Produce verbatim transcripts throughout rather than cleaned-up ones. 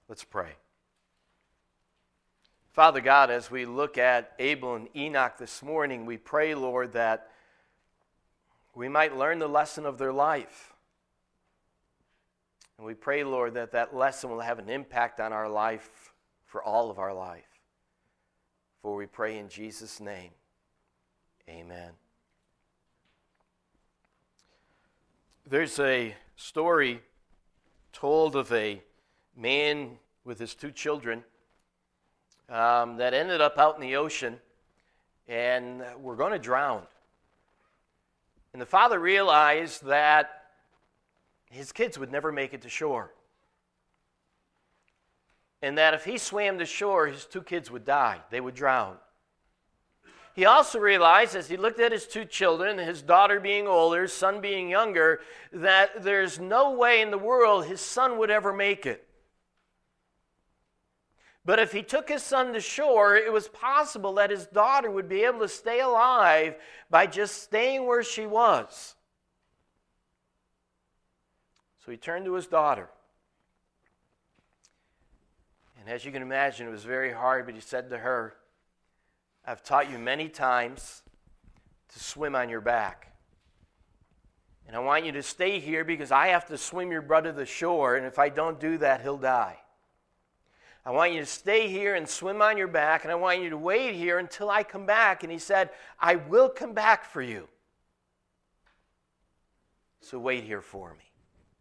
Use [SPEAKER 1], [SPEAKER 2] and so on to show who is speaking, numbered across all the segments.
[SPEAKER 1] Let's pray. Father God, as we look at Abel and Enoch this morning, we pray, Lord, that we might learn the lesson of their life. And we pray, Lord, that that lesson will have an impact on our life for all of our life. For we pray in Jesus' name, amen. There's a story told of a man with his two children um, that ended up out in the ocean and were going to drown. And the father realized that his kids would never make it to shore. And that if he swam to shore, his two kids would die. They would drown. He also realized, as he looked at his two children, his daughter being older, his son being younger, that there's no way in the world his son would ever make it. But if he took his son to shore, it was possible that his daughter would be able to stay alive by just staying where she was. So he turned to his daughter. And as you can imagine, it was very hard, but he said to her, I've taught you many times to swim on your back. And I want you to stay here because I have to swim your brother to the shore, and if I don't do that, he'll die. I want you to stay here and swim on your back, and I want you to wait here until I come back. And he said, I will come back for you. So wait here for me.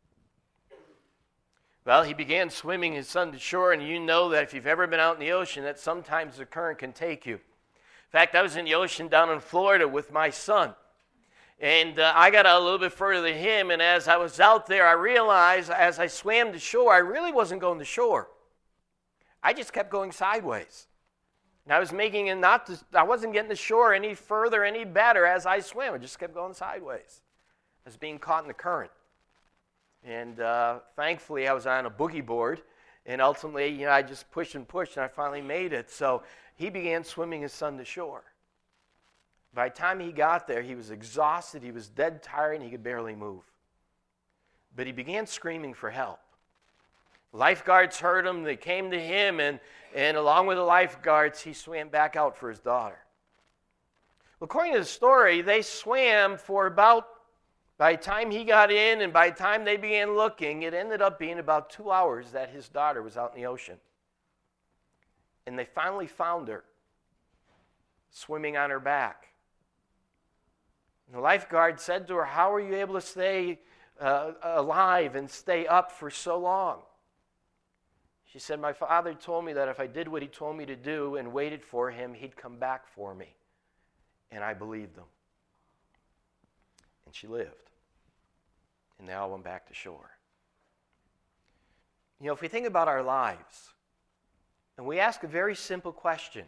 [SPEAKER 1] Well, he began swimming his son to shore, and you know that if you've ever been out in the ocean, that sometimes the current can take you. In fact, I was in the ocean down in Florida with my son, and uh, I got out a little bit further than him, and as I was out there, I realized as I swam to shore, I really wasn't going to shore. I just kept going sideways. And I was making it not to, I wasn't getting to shore any further, any better as I swam. I just kept going sideways. I was being caught in the current. And uh, thankfully, I was on a boogie board, and ultimately, you know, I just pushed and pushed, and I finally made it. So he began swimming his son to shore. By the time he got there, he was exhausted, he was dead tired, and he could barely move. But he began screaming for help. Lifeguards heard him, they came to him, and, and along with the lifeguards, he swam back out for his daughter. Well, according to the story, they swam for about, by the time he got in and by the time they began looking, it ended up being about two hours that his daughter was out in the ocean. And they finally found her, swimming on her back. And the lifeguard said to her, how are you able to stay uh, alive and stay up for so long? She said, my father told me that if I did what he told me to do and waited for him, he'd come back for me. And I believed him. And she lived. And they all went back to shore. You know, if we think about our lives, and we ask a very simple question,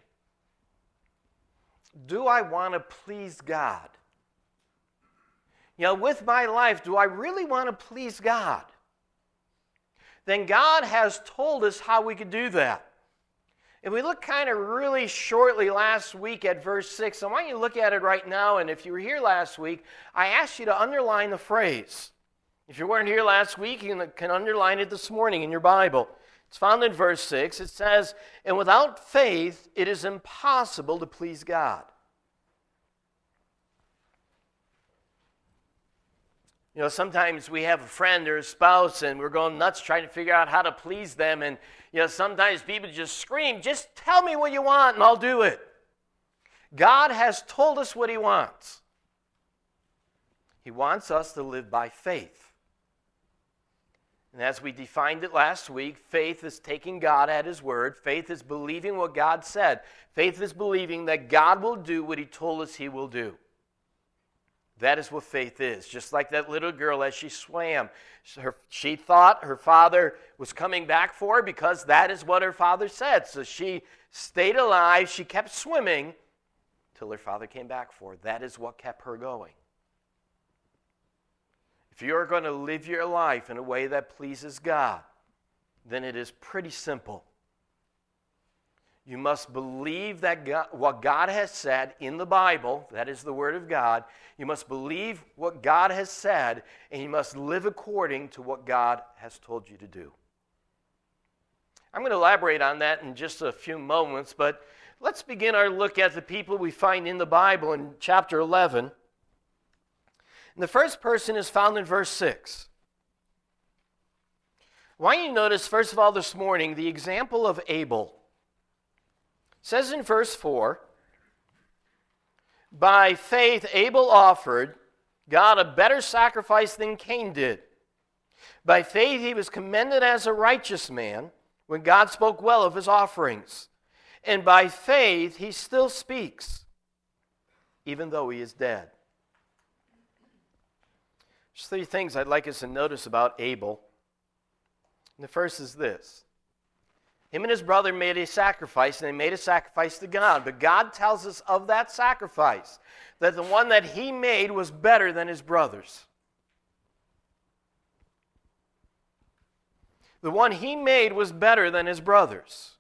[SPEAKER 1] do I want to please God? You know, with my life, do I really want to please God? Then God has told us how we could do that. If we look kind of really shortly last week at verse six, I want you to look at it right now, and if you were here last week, I asked you to underline the phrase. If you weren't here last week, you can underline it this morning in your Bible. It's found in verse six. It says, and without faith, it is impossible to please God. You know, sometimes we have a friend or a spouse and we're going nuts trying to figure out how to please them. And, you know, sometimes people just scream, just tell me what you want and I'll do it. God has told us what he wants. He wants us to live by faith. And as we defined it last week, faith is taking God at his word. Faith is believing what God said. Faith is believing that God will do what he told us he will do. That is what faith is. Just like that little girl as she swam. Her, she thought her father was coming back for her because that is what her father said. So she stayed alive. She kept swimming till her father came back for her. That is what kept her going. If you're going to live your life in a way that pleases God, then it is pretty simple. You must believe that God, what God has said in the Bible, that is the Word of God. You must believe what God has said, and you must live according to what God has told you to do. I'm going to elaborate on that in just a few moments, but let's begin our look at the people we find in the Bible in chapter eleven. And the first person is found in verse six. I want you to notice, first of all, this morning, the example of Abel. It says in verse four, by faith Abel offered God a better sacrifice than Cain did. By faith he was commended as a righteous man when God spoke well of his offerings. And by faith he still speaks, even though he is dead. There's three things I'd like us to notice about Abel. And the first is this. Him and his brother made a sacrifice, and they made a sacrifice to God. But God tells us of that sacrifice that the one that he made was better than his brother's. The one he made was better than his brother's.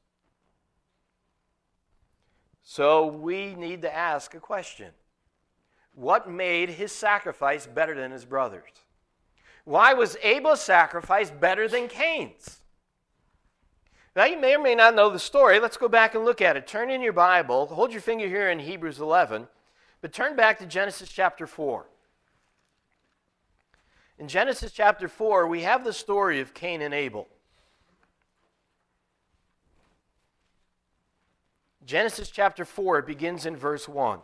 [SPEAKER 1] So we need to ask a question. What made his sacrifice better than his brother's? Why was Abel's sacrifice better than Cain's? Now, you may or may not know the story. Let's go back and look at it. Turn in your Bible. Hold your finger here in Hebrews eleven. But turn back to Genesis chapter four. In Genesis chapter four, we have the story of Cain and Abel. Genesis chapter four begins in verse one.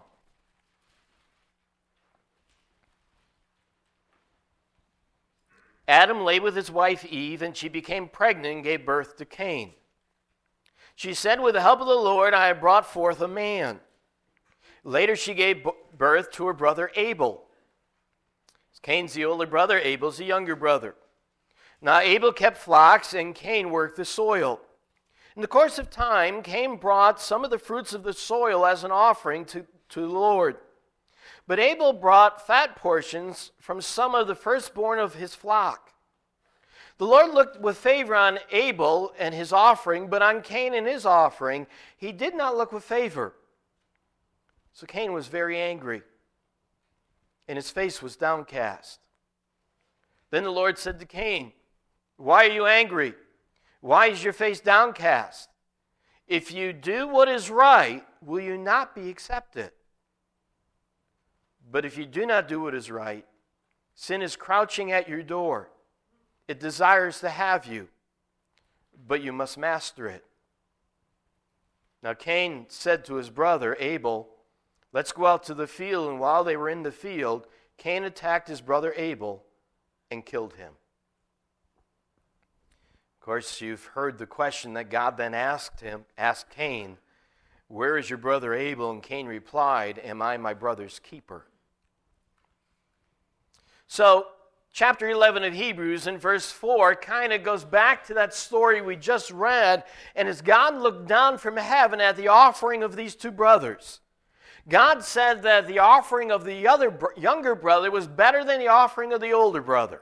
[SPEAKER 1] Adam lay with his wife Eve, and she became pregnant and gave birth to Cain. She said, with the help of the Lord, I have brought forth a man. Later she gave birth to her brother Abel. Cain's the older brother, Abel's the younger brother. Now Abel kept flocks, and Cain worked the soil. In the course of time, Cain brought some of the fruits of the soil as an offering to, to the Lord. But Abel brought fat portions from some of the firstborn of his flock. The Lord looked with favor on Abel and his offering, but on Cain and his offering he did not look with favor. So Cain was very angry, and his face was downcast. Then the Lord said to Cain, why are you angry? Why is your face downcast? If you do what is right, will you not be accepted? But if you do not do what is right, sin is crouching at your door. It desires to have you, but you must master it. Now Cain said to his brother Abel, let's go out to the field. And while they were in the field, Cain attacked his brother Abel and killed him. Of course, you've heard the question that God then asked him, asked Cain, where is your brother Abel? And Cain replied, am I my brother's keeper? So, chapter eleven of Hebrews in verse four kind of goes back to that story we just read. And as God looked down from heaven at the offering of these two brothers, God said that the offering of the other younger brother was better than the offering of the older brother.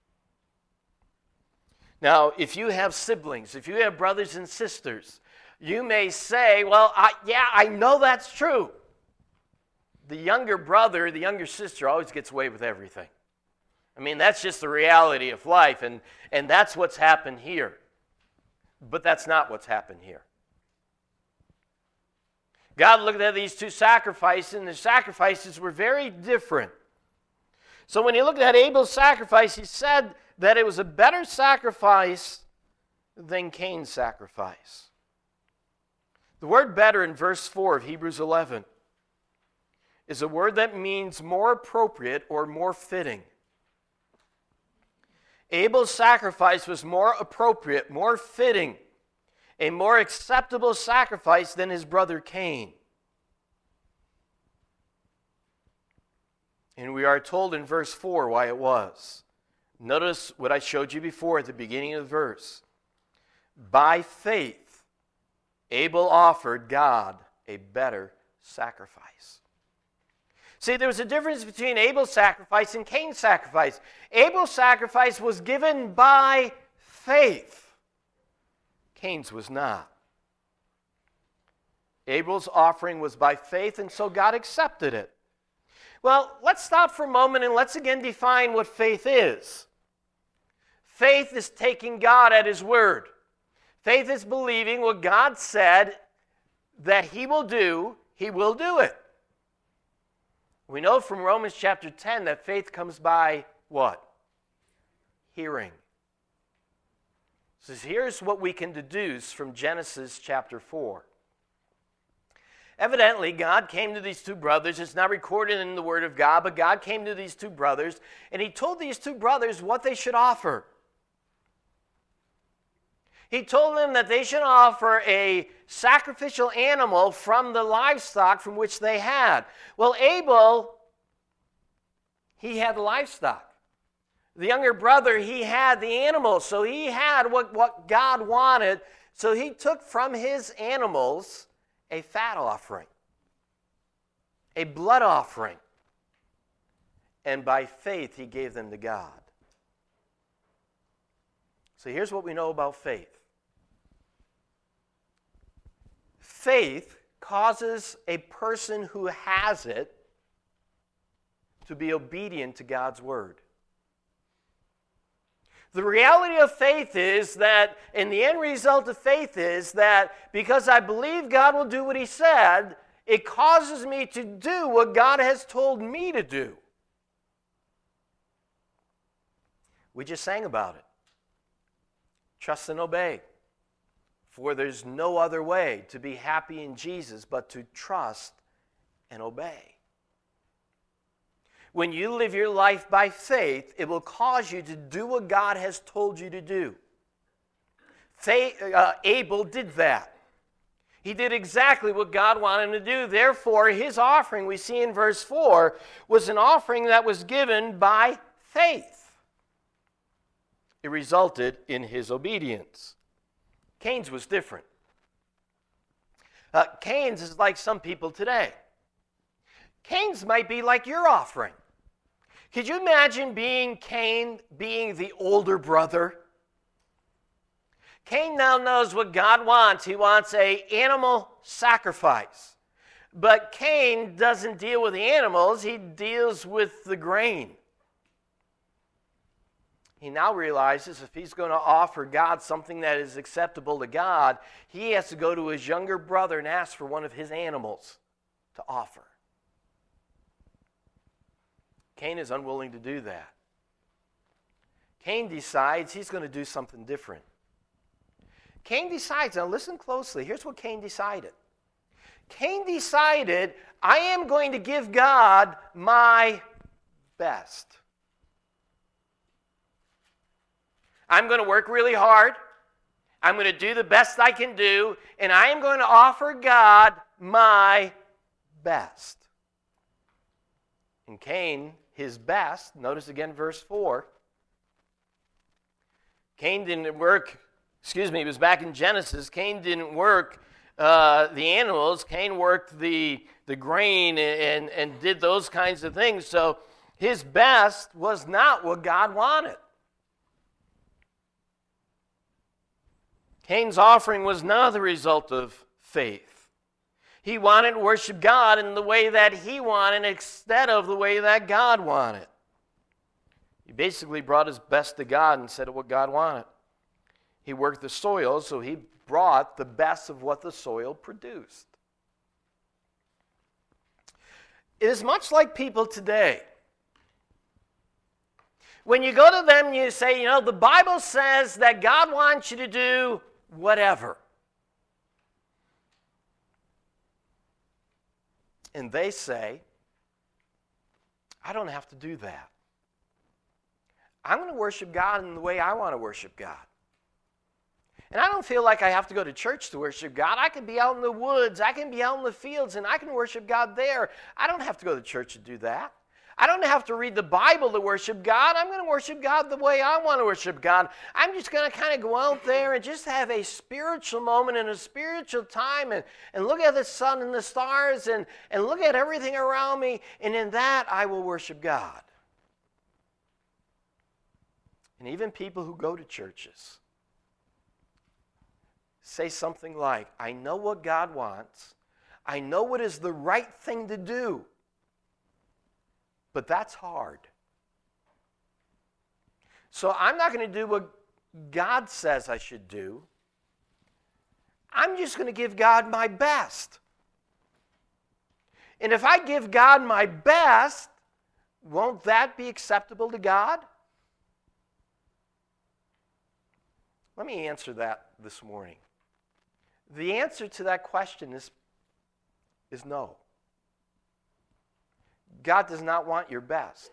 [SPEAKER 1] Now, if you have siblings, if you have brothers and sisters, you may say, well, I, yeah, I know that's true. The younger brother, the younger sister always gets away with everything. I mean, that's just the reality of life, and, and that's what's happened here. But that's not what's happened here. God looked at these two sacrifices, and the sacrifices were very different. So when he looked at Abel's sacrifice, he said that it was a better sacrifice than Cain's sacrifice. The word better in verse four of Hebrews eleven is a word that means more appropriate or more fitting. Abel's sacrifice was more appropriate, more fitting, a more acceptable sacrifice than his brother Cain. And we are told in verse four why it was. Notice what I showed you before at the beginning of the verse. By faith, Abel offered God a better sacrifice. See, there was a difference between Abel's sacrifice and Cain's sacrifice. Abel's sacrifice was given by faith. Cain's was not. Abel's offering was by faith, and so God accepted it. Well, let's stop for a moment and let's again define what faith is. Faith is taking God at His word. Faith is believing what God said that he will do, he will do it. We know from Romans chapter ten that faith comes by what? Hearing. So here's what we can deduce from Genesis chapter four. Evidently, God came to these two brothers. It's not recorded in the Word of God, but God came to these two brothers, and he told these two brothers what they should offer. He told them that they should offer a sacrificial animal from the livestock from which they had. Well, Abel, he had livestock. The younger brother, he had the animals, so he had what, what God wanted. So he took from his animals a fat offering, a blood offering, and by faith he gave them to God. So here's what we know about faith. Faith causes a person who has it to be obedient to God's word. The reality of faith is that, and the end result of faith is that because I believe God will do what he said, it causes me to do what God has told me to do. We just sang about it. Trust and obey. For there's no other way to be happy in Jesus but to trust and obey. When you live your life by faith, it will cause you to do what God has told you to do. Faith, uh, Abel did that. He did exactly what God wanted him to do. Therefore, his offering, we see in verse four, was an offering that was given by faith. It resulted in his obedience. Cain's was different. Uh, Cain's is like some people today. Cain's might be like your offering. Could you imagine being Cain, being the older brother? Cain now knows what God wants. He wants an animal sacrifice. But Cain doesn't deal with the animals. He deals with the grain. He now realizes if he's going to offer God something that is acceptable to God, he has to go to his younger brother and ask for one of his animals to offer. Cain is unwilling to do that. Cain decides he's going to do something different. Cain decides, now listen closely, here's what Cain decided. Cain decided, I am going to give God my best. I'm going to work really hard. I'm going to do the best I can do, and I am going to offer God my best. And Cain, his best, notice again verse four. Cain didn't work, excuse me, it was back in Genesis. Cain didn't work uh, the animals. Cain worked the, the grain and, and did those kinds of things. So his best was not what God wanted. Cain's offering was not the result of faith. He wanted to worship God in the way that he wanted instead of the way that God wanted. He basically brought his best to God instead of what God wanted. He worked the soil, so he brought the best of what the soil produced. It is much like people today. When you go to them, you say, you know, the Bible says that God wants you to do whatever. And they say, I don't have to do that. I'm going to worship God in the way I want to worship God. And I don't feel like I have to go to church to worship God. I can be out in the woods, I can be out in the fields, and I can worship God there. I don't have to go to church to do that. I don't have to read the Bible to worship God. I'm going to worship God the way I want to worship God. I'm just going to kind of go out there and just have a spiritual moment and a spiritual time and, and look at the sun and the stars and, and look at everything around me, and in that I will worship God. And even people who go to churches say something like, I know what God wants. I know what is the right thing to do. But that's hard. So I'm not going to do what God says I should do. I'm just going to give God my best. And if I give God my best, won't that be acceptable to God? Let me answer that this morning. The answer to that question is, is no. God does not want your best.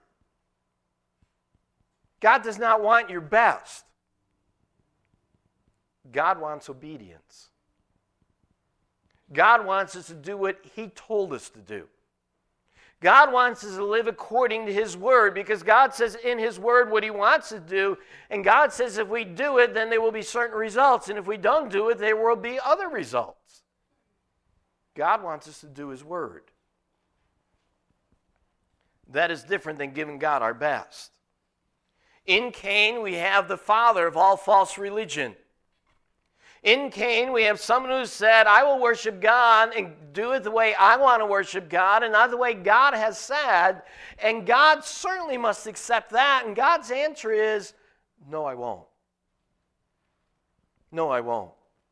[SPEAKER 1] God does not want your best. God wants obedience. God wants us to do what He told us to do. God wants us to live according to His Word, because God says in His Word what He wants to do, and God says if we do it, then there will be certain results, and if we don't do it, there will be other results. God wants us to do His Word. That is different than giving God our best. In Cain, we have the father of all false religion. In Cain, we have someone who said, I will worship God and do it the way I want to worship God and not the way God has said. And God certainly must accept that. And God's answer is, no, I won't. No, I won't.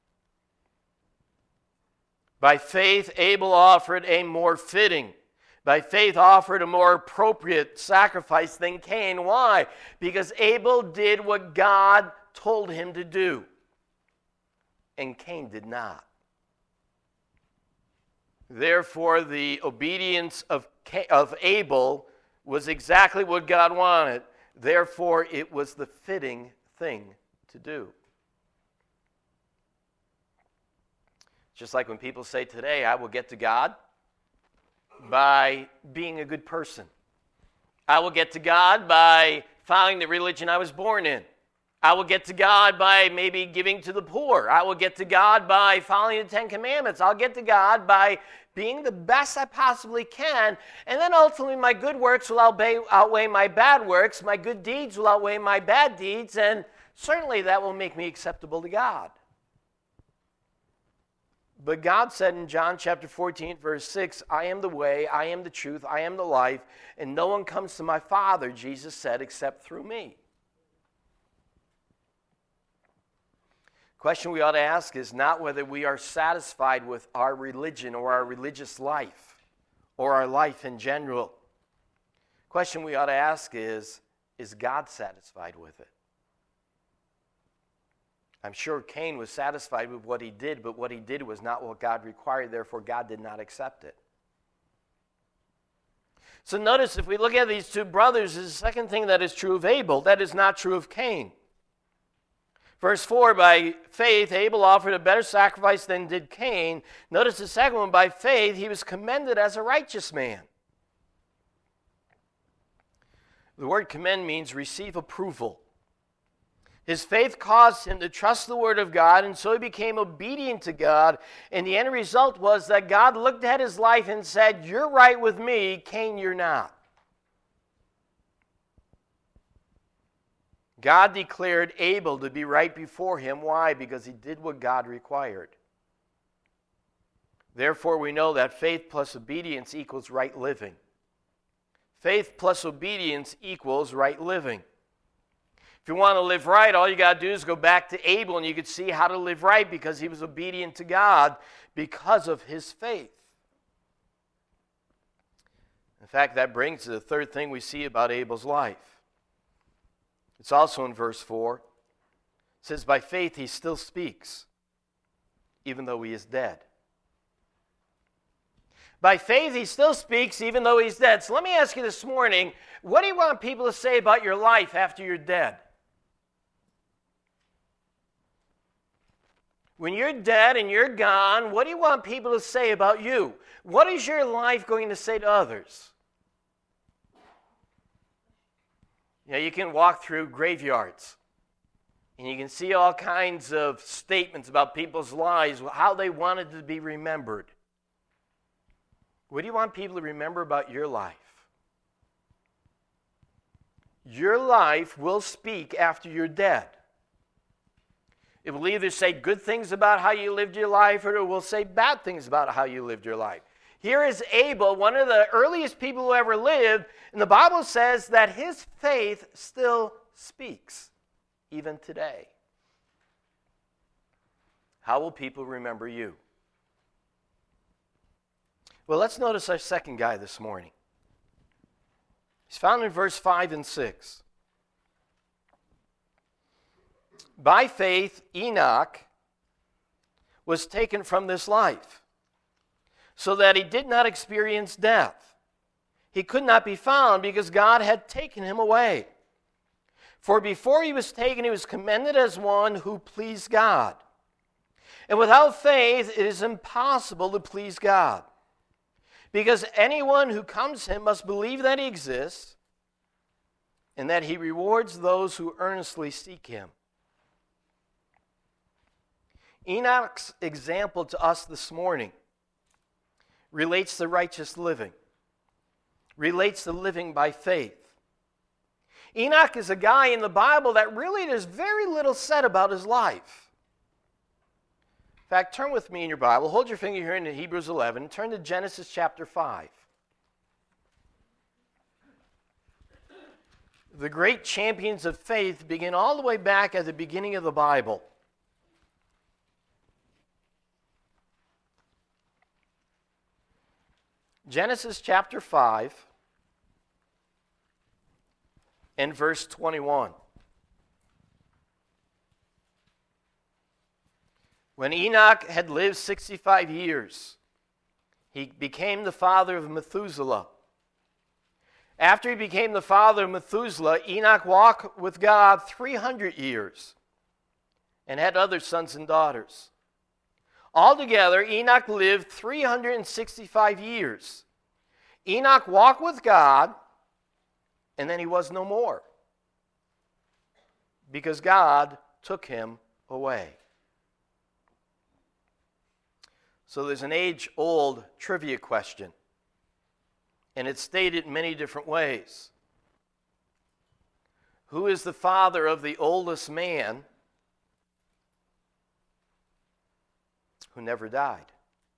[SPEAKER 1] By faith, Abel offered a more fitting, by faith offered a more appropriate sacrifice than Cain. Why? Because Abel did what God told him to do, and Cain did not. Therefore, the obedience of, Cain, of Abel was exactly what God wanted. Therefore, it was the fitting thing to do. Just like when people say today, I will get to God by being a good person. I will get to God by following the religion I was born in. I will get to God by maybe giving to the poor. I will get to God by following the Ten Commandments. I'll get to God by being the best I possibly can. And then ultimately my good works will outweigh, outweigh my bad works. My good deeds will outweigh my bad deeds. And certainly that will make me acceptable to God. But God said in John chapter fourteen, verse six, I am the way, I am the truth, I am the life, and no one comes to my Father, Jesus said, except through me. Question we ought to ask is not whether we are satisfied with our religion or our religious life or our life in general. Question we ought to ask is, is God satisfied with it? I'm sure Cain was satisfied with what he did, but what he did was not what God required, therefore God did not accept it. So notice, if we look at these two brothers, there's a second thing that is true of Abel. That is not true of Cain. Verse four, by faith, Abel offered a better sacrifice than did Cain. Notice the second one, by faith, he was commended as a righteous man. The word commend means receive approval. His faith caused him to trust the word of God, and so he became obedient to God. And the end result was that God looked at his life and said, you're right with me, Cain, you're not. God declared Abel to be right before him. Why? Because he did what God required. Therefore, we know that faith plus obedience equals right living. Faith plus obedience equals right living. If you want to live right, all you got to do is go back to Abel, and you can see how to live right because he was obedient to God because of his faith. In fact, that brings to the third thing we see about Abel's life. It's also in verse four. It says, by faith he still speaks, even though he is dead. By faith he still speaks, even though he's dead. So let me ask you this morning, what do you want people to say about your life after you're dead? When you're dead and you're gone, what do you want people to say about you? What is your life going to say to others? You know, you can walk through graveyards, and you can see all kinds of statements about people's lives, how they wanted to be remembered. What do you want people to remember about your life? Your life will speak after you're dead. It will either say good things about how you lived your life, or it will say bad things about how you lived your life. Here is Abel, one of the earliest people who ever lived, and the Bible says that his faith still speaks, even today. how will people remember you? Well, let's notice our second guy this morning. He's found in verse five and six. By faith, Enoch was taken from this life, so that he did not experience death. He could not be found because God had taken him away. For before he was taken, he was commended as one who pleased God. And without faith, it is impossible to please God. Because anyone who comes to him must believe that he exists and that he rewards those who earnestly seek him. Enoch's example to us this morning relates to righteous living, relates to living by faith. Enoch is a guy in the Bible that really there's very little said about his life. In fact, turn with me in your Bible, hold your finger here in Hebrews eleven, turn to Genesis chapter five. The great champions of faith begin all the way back at the beginning of the Bible. Genesis chapter five and verse twenty-one. When Enoch had lived sixty-five years, he became the father of Methuselah. After he became the father of Methuselah, Enoch walked with God three hundred years and had other sons and daughters. Altogether, Enoch lived three hundred sixty-five years. Enoch walked with God, and then he was no more, because God took him away. So there's an age-old trivia question, and it's stated in many different ways. Who is the father of the oldest man who never died?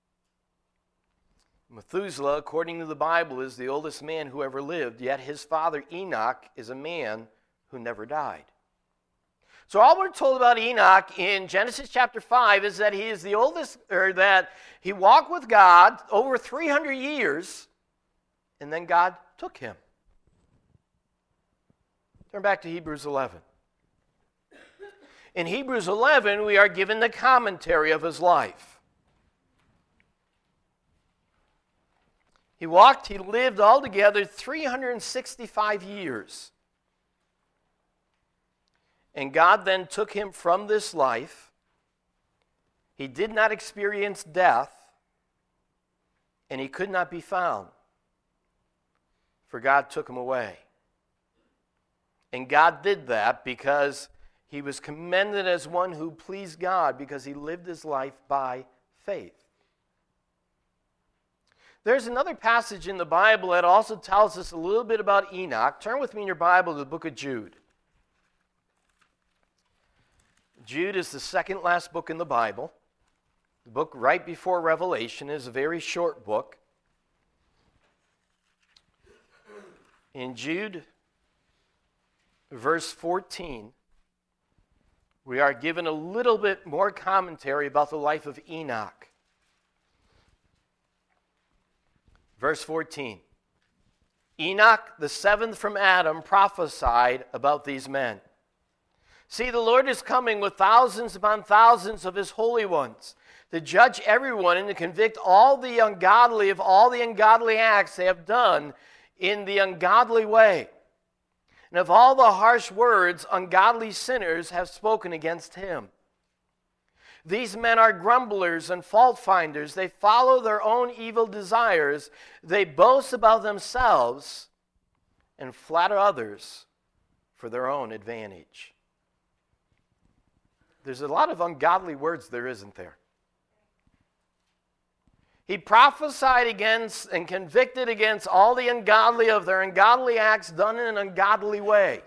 [SPEAKER 1] Methuselah, according to the Bible, is the oldest man who ever lived, yet his father Enoch is a man who never died. So all we're told about Enoch in Genesis chapter five is that he is the oldest, or that he walked with God over three hundred years, and then God took him. Turn back to Hebrews eleven. In Hebrews eleven, we are given the commentary of his life. He walked, he lived altogether three hundred sixty-five years. And God then took him from this life. He did not experience death, and he could not be found, for God took him away. And God did that because he was commended as one who pleased God, because he lived his life by faith. There's another passage in the Bible that also tells us a little bit about Enoch. Turn with me in your Bible to the book of Jude. Jude is the second last book in the Bible. The book right before Revelation is a very short book. In Jude, verse fourteen, we are given a little bit more commentary about the life of Enoch. Verse fourteen, Enoch, the seventh from Adam, prophesied about these men. See, the Lord is coming with thousands upon thousands of his holy ones to judge everyone and to convict all the ungodly of all the ungodly acts they have done in the ungodly way, and of all the harsh words ungodly sinners have spoken against him. These men are grumblers and fault finders. They follow their own evil desires. They boast about themselves and flatter others for their own advantage. There's a lot of ungodly words there, isn't there? He prophesied against and convicted against all the ungodly of their ungodly acts done in an ungodly way.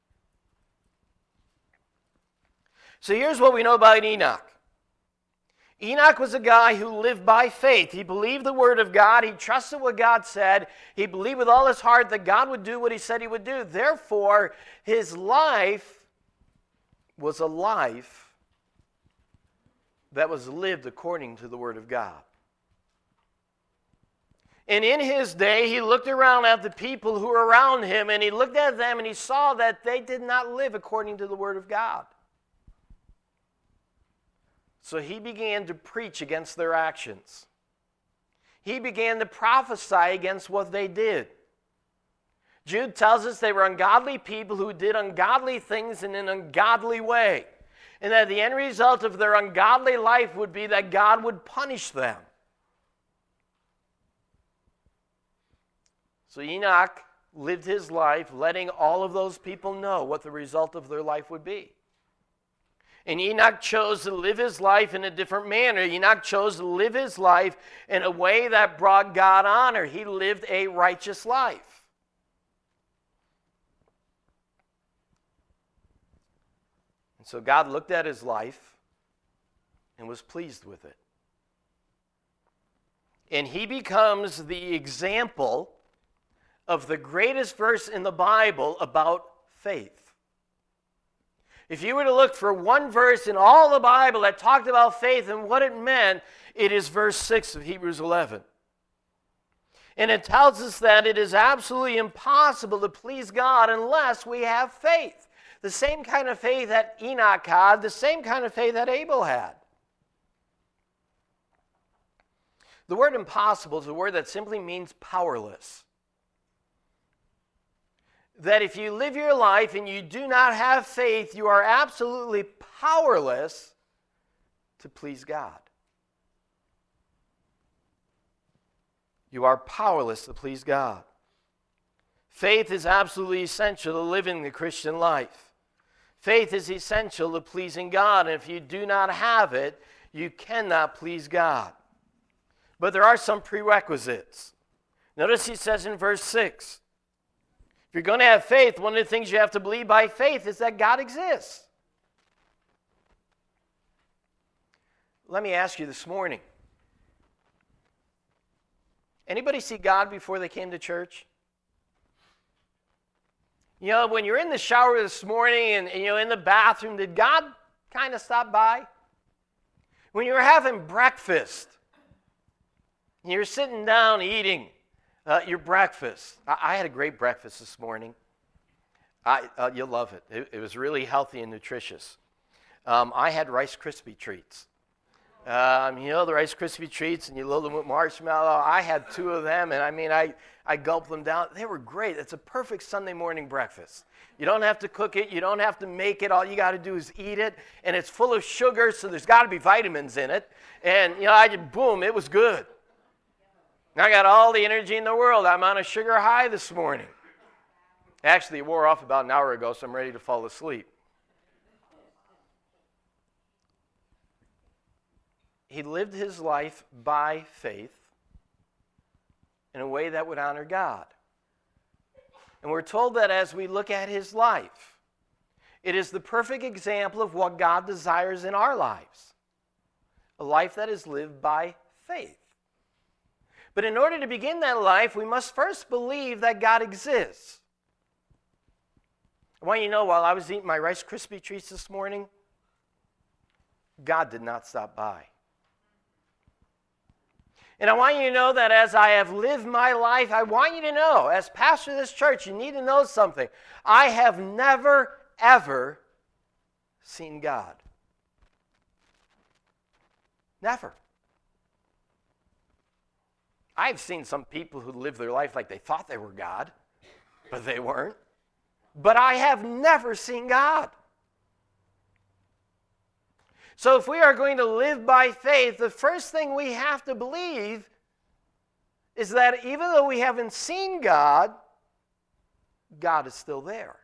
[SPEAKER 1] So here's what we know about Enoch. Enoch was a guy who lived by faith. He believed the word of God. He trusted what God said. He believed with all his heart that God would do what he said he would do. Therefore, his life was a life that was lived according to the Word of God. And in his day, he looked around at the people who were around him, and he looked at them and he saw that they did not live according to the Word of God. So he began to preach against their actions. He began to prophesy against what they did. Jude tells us they were ungodly people who did ungodly things in an ungodly way. And that the end result of their ungodly life would be that God would punish them. So Enoch lived his life letting all of those people know what the result of their life would be. And Enoch chose to live his life in a different manner. Enoch chose to live his life in a way that brought God honor. He lived a righteous life. And so God looked at his life and was pleased with it. And he becomes the example of the greatest verse in the Bible about faith. If you were to look for one verse in all the Bible that talked about faith and what it meant, it is verse six of Hebrews eleven. And it tells us that it is absolutely impossible to please God unless we have faith. The same kind of faith that Enoch had, the same kind of faith that Abel had. The word impossible is a word that simply means powerless. That if you live your life and you do not have faith, you are absolutely powerless to please God. You are powerless to please God. Faith is absolutely essential to living the Christian life. Faith is essential to pleasing God, and if you do not have it, you cannot please God. But there are some prerequisites. Notice he says in verse six, if you're going to have faith, one of the things you have to believe by faith is that God exists. Let me ask you this morning. Anybody see God before they came to church? You know, when you're in the shower this morning and, and you know, in the bathroom, did God kind of stop by? When you were having breakfast, and you're sitting down eating, Uh, your breakfast. I, I had a great breakfast this morning. I, uh, you'll love it. it. It was really healthy and nutritious. Um, I had Rice Krispie treats. Um, you know the Rice Krispie treats, and you load them with marshmallow. I had two of them, and I mean, I, I gulped them down. They were great. It's a perfect Sunday morning breakfast. You don't have to cook it. You don't have to make it. All you got to do is eat it, and it's full of sugar, so there's got to be vitamins in it. And you know, I just boom, it was good. I got all the energy in the world. I'm on a sugar high this morning. Actually, it wore off about an hour ago, so I'm ready to fall asleep. He lived his life by faith in a way that would honor God. And we're told that as we look at his life, it is the perfect example of what God desires in our lives. A life that is lived by faith. But in order to begin that life, we must first believe that God exists. I want you to know, while I was eating my Rice Krispie treats this morning, God did not stop by. And I want you to know that as I have lived my life, I want you to know, as pastor of this church, you need to know something. I have never, ever seen God. Never. I've seen some people who live their life like they thought they were God, but they weren't. But I have never seen God. So if we are going to live by faith, the first thing we have to believe is that even though we haven't seen God, God is still there.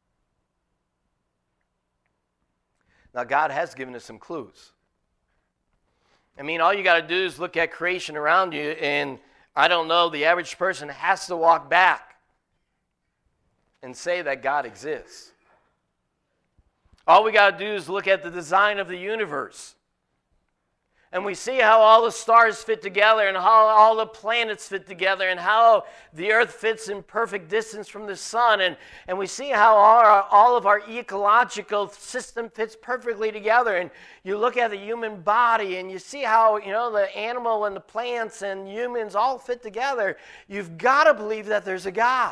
[SPEAKER 1] Now, God has given us some clues. I mean, all you got to do is look at creation around you, and I don't know, the average person has to walk back and say that God exists. All we got to do is look at the design of the universe. And we see how all the stars fit together and how all the planets fit together and how the earth fits in perfect distance from the sun. And, and we see how all, our, all of our ecological system fits perfectly together. And you look at the human body and you see how, you know, the animal and the plants and humans all fit together. You've got to believe that there's a God.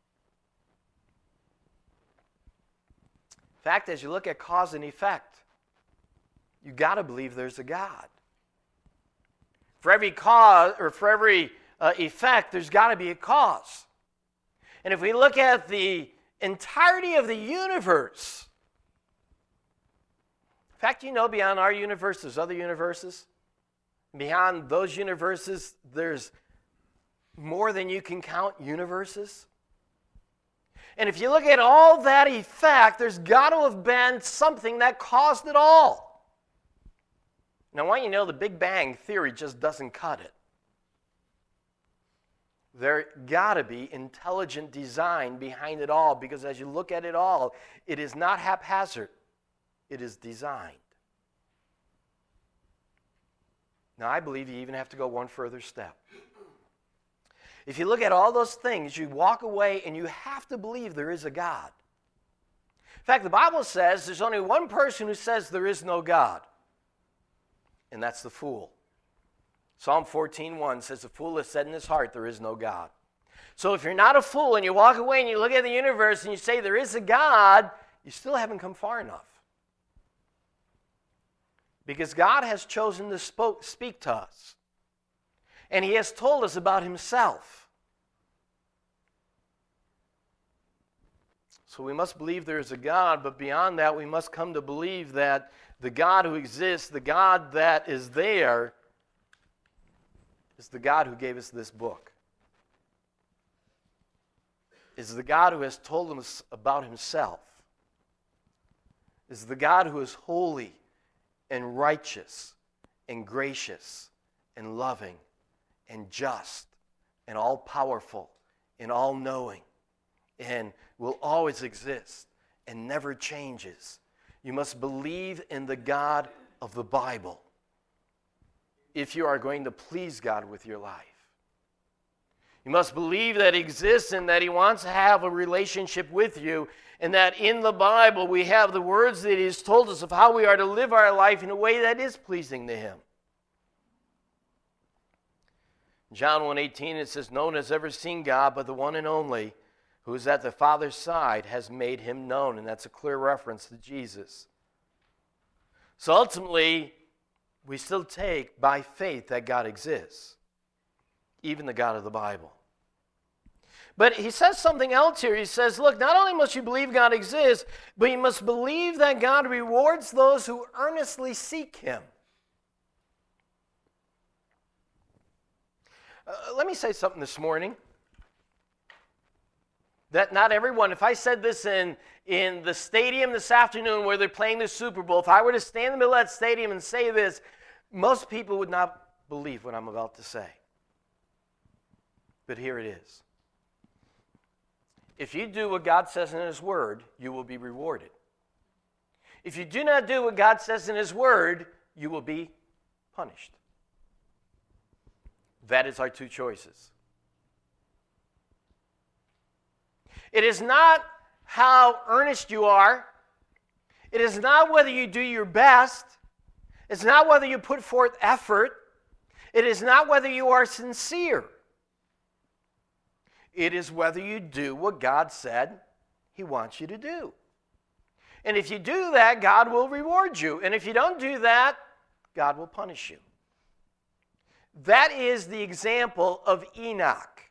[SPEAKER 1] In fact, as you look at cause and effect, you've got to believe there's a God. For every cause, or for every uh, effect, there's got to be a cause. And if we look at the entirety of the universe, in fact, you know, beyond our universe, there's other universes. Beyond those universes, there's more than you can count universes. And if you look at all that effect, there's got to have been something that caused it all. Now, I want you to know the Big Bang Theory just doesn't cut it. There got to be intelligent design behind it all, because as you look at it all, it is not haphazard. It is designed. Now, I believe you even have to go one further step. If you look at all those things, you walk away and you have to believe there is a God. In fact, the Bible says there's only one person who says there is no God. And that's the fool. Psalm fourteen one says, the fool has said in his heart, there is no God. So if you're not a fool and you walk away and you look at the universe and you say there is a God, you still haven't come far enough. Because God has chosen to spoke, speak to us. And he has told us about himself. So we must believe there is a God, but beyond that, we must come to believe that the God who exists, the God that is there, is the God who gave us this book. Is the God who has told us about himself. Is the God who is holy and righteous and gracious and loving and just and all-powerful and all-knowing and will always exist and never changes. You must believe in the God of the Bible if you are going to please God with your life. You must believe that he exists and that he wants to have a relationship with you, and that in the Bible we have the words that he has told us of how we are to live our life in a way that is pleasing to him. In John one eighteen it says, no one has ever seen God but the one and only, who is at the Father's side, has made him known. And that's a clear reference to Jesus. So ultimately, we still take by faith that God exists, even the God of the Bible. But he says something else here. He says, look, not only must you believe God exists, but you must believe that God rewards those who earnestly seek him. Uh, let me say something this morning. That not everyone, if I said this in, in the stadium this afternoon where they're playing the Super Bowl, if I were to stand in the middle of that stadium and say this, most people would not believe what I'm about to say. But here it is. If you do what God says in his word, you will be rewarded. If you do not do what God says in his word, you will be punished. That is our two choices. It is not how earnest you are. It is not whether you do your best. It's not whether you put forth effort. It is not whether you are sincere. It is whether you do what God said he wants you to do. And if you do that, God will reward you. And if you don't do that, God will punish you. That is the example of Enoch.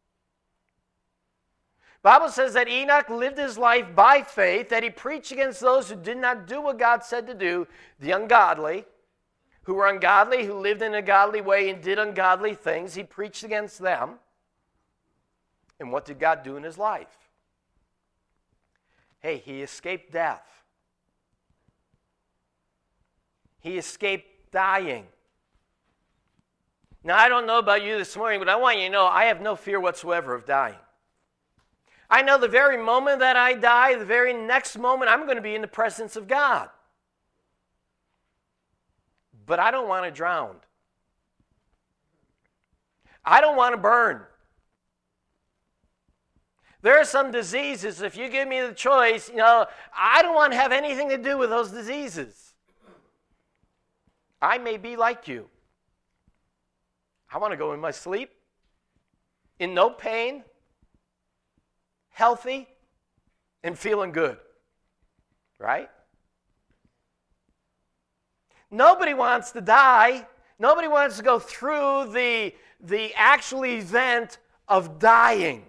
[SPEAKER 1] The Bible says that Enoch lived his life by faith, that he preached against those who did not do what God said to do, the ungodly, who were ungodly, who lived in a godly way and did ungodly things. He preached against them. And what did God do in his life? Hey, he escaped death. He escaped dying. Now, I don't know about you this morning, but I want you to know I have no fear whatsoever of dying. I know the very moment that I die, the very next moment, I'm going to be in the presence of God. but I don't want to drown. I don't want to burn. There are some diseases, if you give me the choice, you know, I don't want to have anything to do with those diseases. I may be like you. I want to go in my sleep, in no pain, healthy, and feeling good. Right? Nobody wants to die. Nobody wants to go through the, the actual event of dying.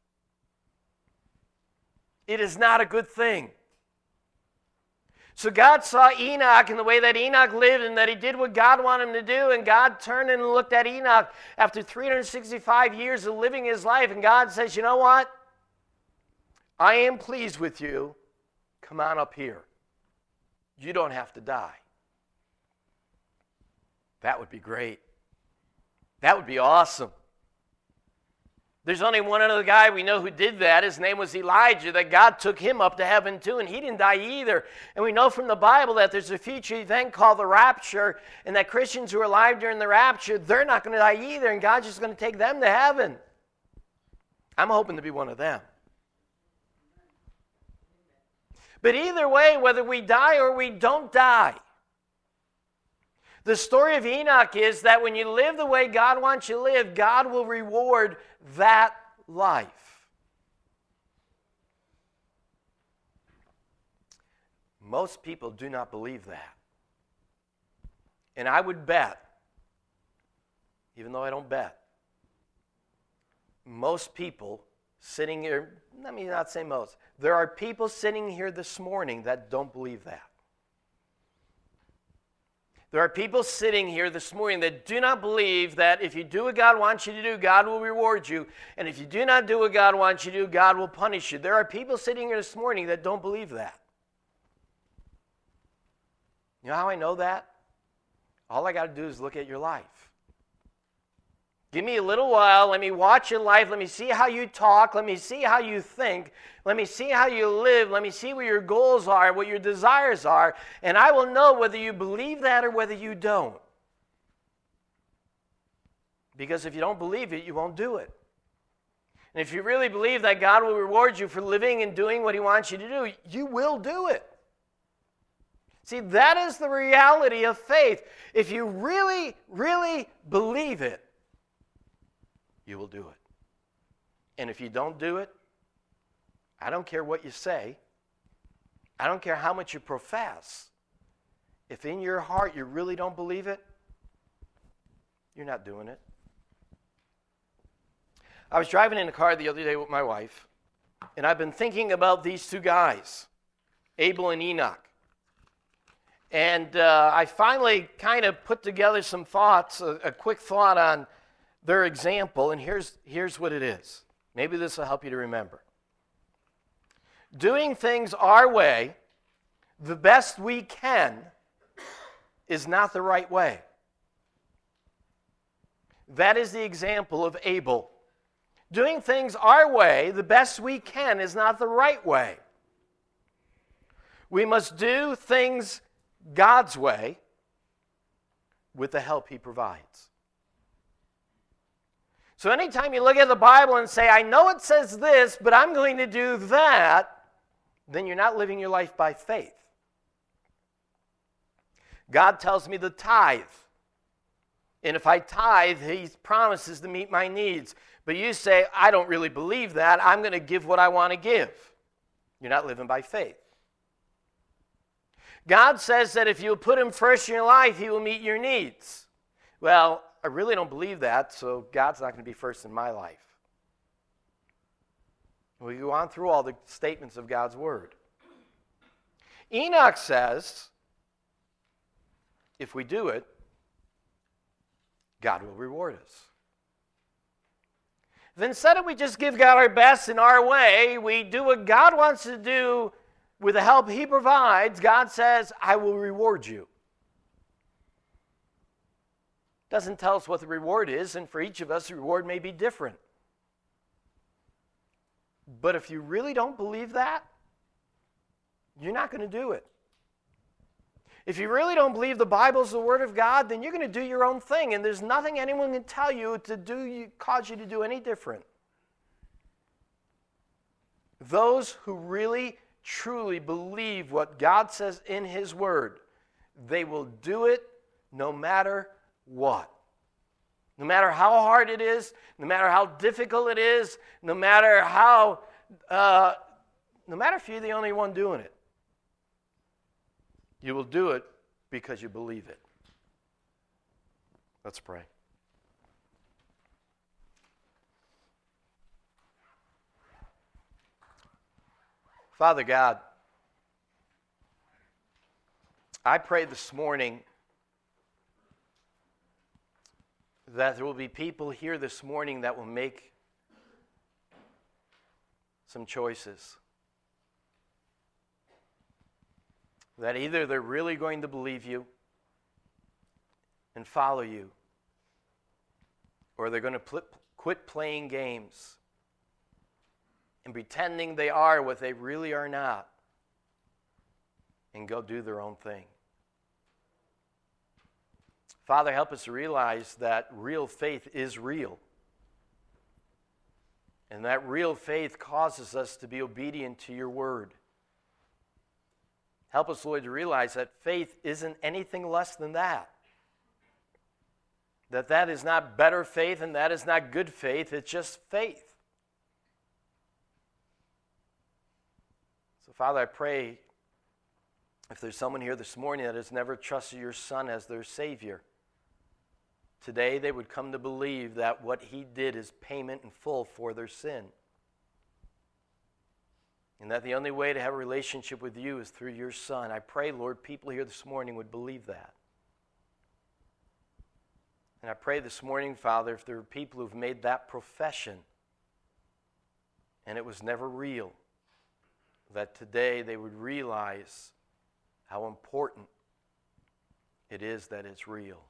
[SPEAKER 1] It is not a good thing. So God saw Enoch and the way that Enoch lived and that he did what God wanted him to do. And God turned and looked at Enoch after three hundred sixty-five years of living his life. And God says, you know what? I am pleased with you. Come on up here. You don't have to die. That would be great. That would be awesome. There's only one other guy we know who did that. His name was Elijah, that God took him up to heaven too, and he didn't die either. And we know from the Bible that there's a future event called the rapture, and that Christians who are alive during the rapture, they're not going to die either, and God's just going to take them to heaven. I'm hoping to be one of them. But either way, whether we die or we don't die, the story of Enoch is that when you live the way God wants you to live, God will reward that life. Most people do not believe that. And I would bet, even though I don't bet, most people sitting here, let me not say most, there are people sitting here this morning that don't believe that. There are people sitting here this morning that do not believe that if you do what God wants you to do, God will reward you. And if you do not do what God wants you to do, God will punish you. There are people sitting here this morning that don't believe that. You know how I know that? All I got to do is look at your life. Give me a little while. Let me watch your life. Let me see how you talk. Let me see how you think. Let me see how you live. Let me see what your goals are, what your desires are. And I will know whether you believe that or whether you don't. Because if you don't believe it, you won't do it. And if you really believe that God will reward you for living and doing what He wants you to do, you will do it. See, that is the reality of faith. If you really, really believe it, you will do it. And if you don't do it, I don't care what you say. I don't care how much you profess. If in your heart you really don't believe it, you're not doing it. I was driving in the car the other day with my wife, and I've been thinking about these two guys, Abel and Enoch. And uh, I finally kind of put together some thoughts, a, a quick thought on their example, and here's, here's what it is. Maybe this will help you to remember. Doing things our way, the best we can, is not the right way. That is the example of Abel. Doing things our way, the best we can, is not the right way. We must do things God's way with the help He provides. So anytime you look at the Bible and say, I know it says this, but I'm going to do that, then you're not living your life by faith. God tells me to tithe. And if I tithe, He promises to meet my needs. But you say, I don't really believe that. I'm going to give what I want to give. You're not living by faith. God says that if you put Him first in your life, He will meet your needs. Well, I really don't believe that, so God's not going to be first in my life. We go on through all the statements of God's Word. Enoch says, if we do it, God will reward us. If instead of we just give God our best in our way, we do what God wants to do with the help He provides, God says, I will reward you. Doesn't tell us what the reward is, and for each of us, the reward may be different. But if you really don't believe that, you're not going to do it. If you really don't believe the Bible is the Word of God, then you're going to do your own thing, and there's nothing anyone can tell you to do you, cause you to do any different. Those who really, truly believe what God says in His Word, they will do it no matter what. No matter how hard it is, no matter how difficult it is, no matter how, uh, no matter if you're the only one doing it. You will do it because you believe it. Let's pray. Father God, I pray this morning that there will be people here this morning that will make some choices. That either they're really going to believe you and follow you, or they're going to pl- quit playing games and pretending they are what they really are not and go do their own thing. Father, help us realize that real faith is real. And that real faith causes us to be obedient to your word. Help us, Lord, to realize that faith isn't anything less than that. That that is not better faith and that is not good faith. It's just faith. So, Father, I pray if there's someone here this morning that has never trusted your Son as their Savior, today they would come to believe that what He did is payment in full for their sin. And that the only way to have a relationship with you is through your Son. I pray, Lord, people here this morning would believe that. And I pray this morning, Father, if there are people who've made that profession and it was never real, that today they would realize how important it is that it's real.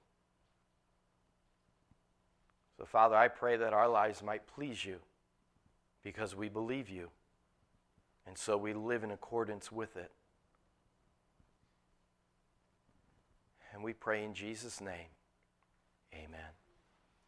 [SPEAKER 1] So, Father, I pray that our lives might please you because we believe you. And so we live in accordance with it. And we pray in Jesus' name.